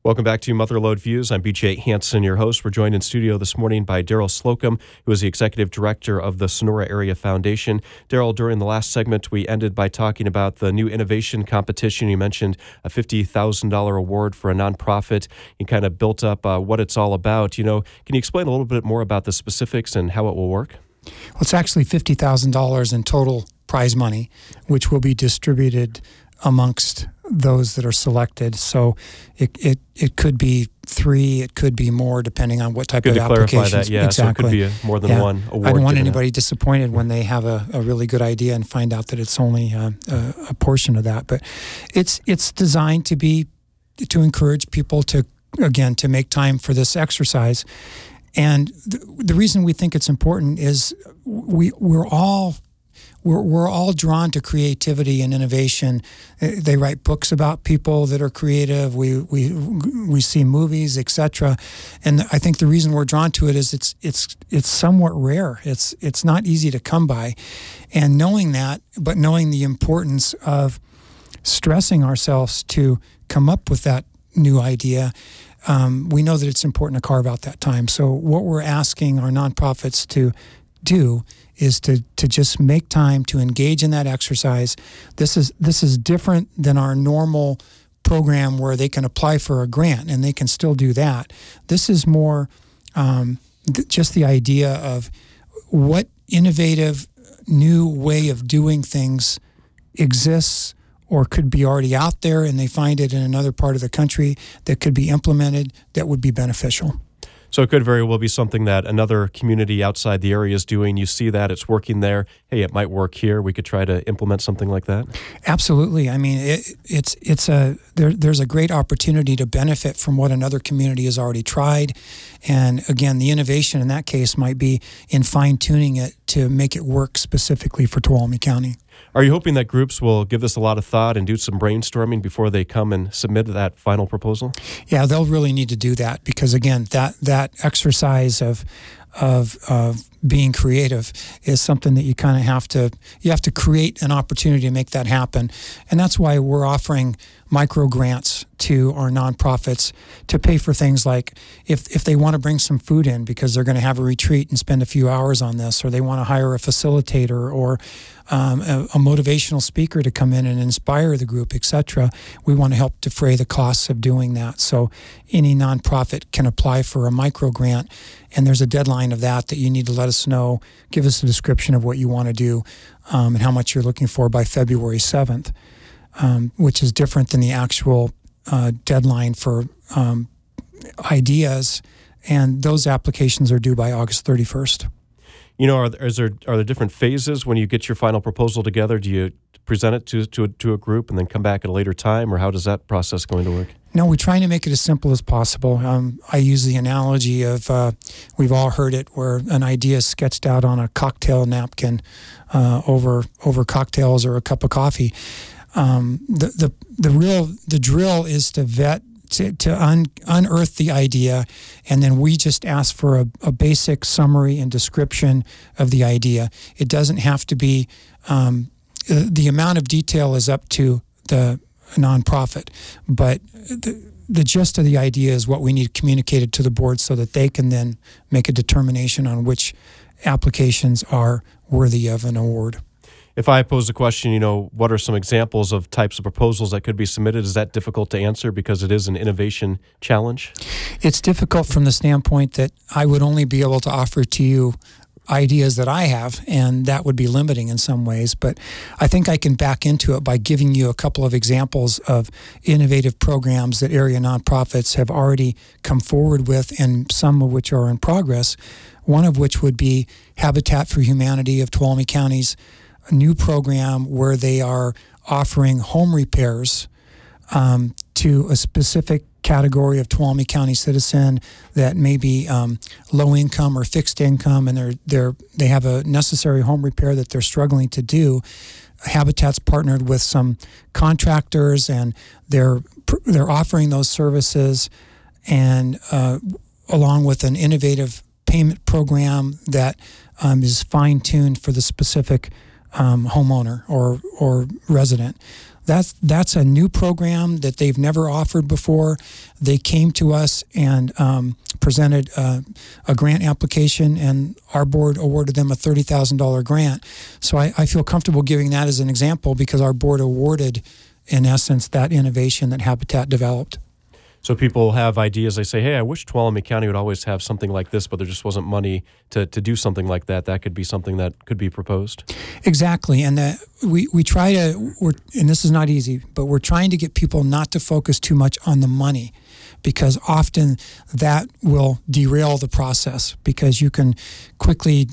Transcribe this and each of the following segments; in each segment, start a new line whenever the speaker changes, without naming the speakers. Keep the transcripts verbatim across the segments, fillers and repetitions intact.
Welcome back to Motherlode Views. I'm B J Hansen, your host. We're joined in studio this morning by Daryl Slocum, who is the executive director of the Sonora Area Foundation. Daryl, during the last segment, we ended by talking about the new innovation competition. You mentioned a fifty thousand dollars award for a nonprofit. You kind of built up uh, what it's all about. You know, can you explain a little bit more about the specifics and how it will work?
Well, it's actually fifty thousand dollars in total prize money, which will be distributed amongst those that are selected. So it it, it could be three, it could be more, depending on what type
Good
of
to
applications.
Clarify that, yeah.
Exactly.
So it could be a, more than
yeah.
one award.
I don't want
given
anybody
out.
disappointed when they have a, a really good idea and find out that it's only uh, a, a portion of that. But it's it's designed to be to encourage people to, again, to make time for this exercise. And the, the reason we think it's important is we we're all We're, we're all drawn to creativity and innovation. They write books about people that are creative. We we we see movies, et cetera. And I think the reason we're drawn to it is it's it's it's somewhat rare. It's it's not easy to come by. And knowing that, but knowing the importance of stressing ourselves to come up with that new idea, um, we know that it's important to carve out that time. So what we're asking our nonprofits to do is to to just make time to engage in that exercise. This is this is different than our normal program where they can apply for a grant and they can still do that. This is more um, th- just the idea of what innovative new way of doing things exists or could be already out there, and they find it in another part of the country that could be implemented that would be beneficial.
So it could very well be something that another community outside the area is doing. You see that, it's working there. Hey, it might work here. We could try to implement something like that.
Absolutely. I mean, it, it's it's a there, there's a great opportunity to benefit from what another community has already tried. And again, the innovation in that case might be in fine-tuning it to make it work specifically for Tuolumne County.
Are you hoping that groups will give this a lot of thought and do some brainstorming before they come and submit that final proposal?
Yeah, they'll really need to do that because, again, that that exercise of of of being creative is something that you kind of have to you have to create an opportunity to make that happen, and that's why we're offering micro grants to our nonprofits to pay for things like if if they want to bring some food in because they're going to have a retreat and spend a few hours on this, or they want to hire a facilitator or um, a, a motivational speaker to come in and inspire the group, et cetera. We want to help defray the costs of doing that. So any nonprofit can apply for a micro grant, and there's a deadline of that that you need to let us know. Give us a description of what you want to do um, and how much you're looking for by February seventh. Um, which is different than the actual uh, deadline for um, ideas, and those applications are due by August thirty-first.
You know, are there, is there are there different phases when you get your final proposal together? Do you present it to to a, to a group and then come back at a later time, or how does that process going to work?
No, we're trying to make it as simple as possible. Um, I use the analogy of, uh, we've all heard it, where an idea is sketched out on a cocktail napkin uh, over over cocktails or a cup of coffee. Um, the, the the real the drill is to vet to, to un, unearth the idea, and then we just ask for a, a basic summary and description of the idea. It doesn't have to be um, the amount of detail is up to the nonprofit, but the, the gist of the idea is what we need communicated to the board so that they can then make a determination on which applications are worthy of an award.
If I pose a question, you know, what are some examples of types of proposals that could be submitted? Is that difficult to answer because it is an innovation challenge?
It's difficult from the standpoint that I would only be able to offer to you ideas that I have, and that would be limiting in some ways. But I think I can back into it by giving you a couple of examples of innovative programs that area nonprofits have already come forward with, and some of which are in progress. One of which would be Habitat for Humanity of Tuolumne County's a new program where they are offering home repairs um, to a specific category of Tuolumne County citizen that may be um, low income or fixed income, and they're they're they have a necessary home repair that they're struggling to do. Habitat's partnered with some contractors, and they're they're offering those services, and uh, along with an innovative payment program that um, is fine tuned for the specific Um, homeowner or or resident. That's that's a new program that they've never offered before. They came to us and um, presented uh, a grant application, and our board awarded them a thirty thousand dollars grant. So I, I feel comfortable giving that as an example because our board awarded, in essence, that innovation that Habitat developed.
So people have ideas. They say, hey, I wish Tuolumne County would always have something like this, but there just wasn't money to, to do something like that. That could be something that could be proposed.
Exactly. And that we, we try to, we're, and this is not easy, but we're trying to get people not to focus too much on the money, because often that will derail the process, because you can quickly,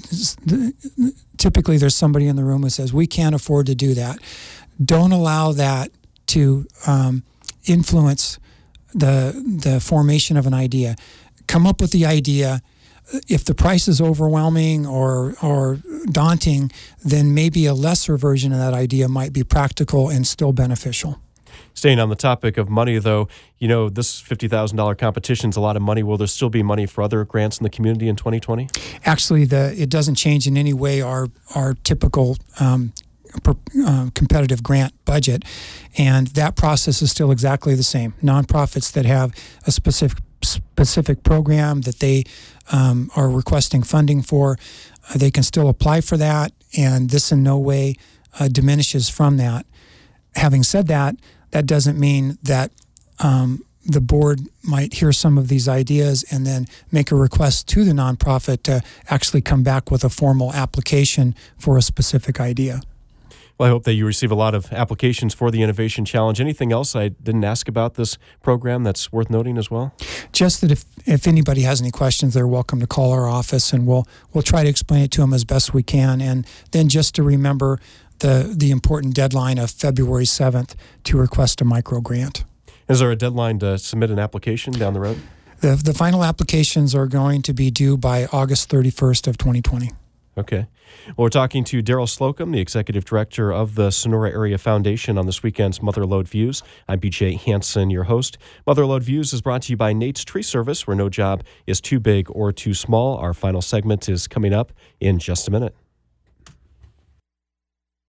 typically there's somebody in the room who says, we can't afford to do that. Don't allow that to um, influence the the formation of an idea. Come up with the idea. If the price is overwhelming or or daunting, then maybe a lesser version of that idea might be practical and still beneficial.
Staying on the topic of money, though, you know, this fifty thousand dollars competition is a lot of money. Will there still be money for other grants in the community in twenty twenty?
Actually, the it doesn't change in any way our our typical um, Per, uh, competitive grant budget, and that process is still exactly the same. Nonprofits that have a specific specific program that they um, are requesting funding for, uh, they can still apply for that, and this in no way uh, diminishes from that. Having said that, that doesn't mean that um, the board might hear some of these ideas and then make a request to the nonprofit to actually come back with a formal application for a specific idea.
Well, I hope that you receive a lot of applications for the Innovation Challenge. Anything else I didn't ask about this program that's worth noting as well?
Just that if, if anybody has any questions, they're welcome to call our office, and we'll we'll try to explain it to them as best we can. And then just to remember the the important deadline of February seventh to request a micro grant.
Is there a deadline to submit an application down the road?
The the final applications are going to be due by August thirty-first of twenty twenty.
Okay. Well, we're talking to Daryl Slocum, the Executive Director of the Sonora Area Foundation, on this weekend's Mother Lode Views. I'm B J Hansen, your host. Mother Lode Views is brought to you by Nate's Tree Service, where no job is too big or too small. Our final segment is coming up in just a minute.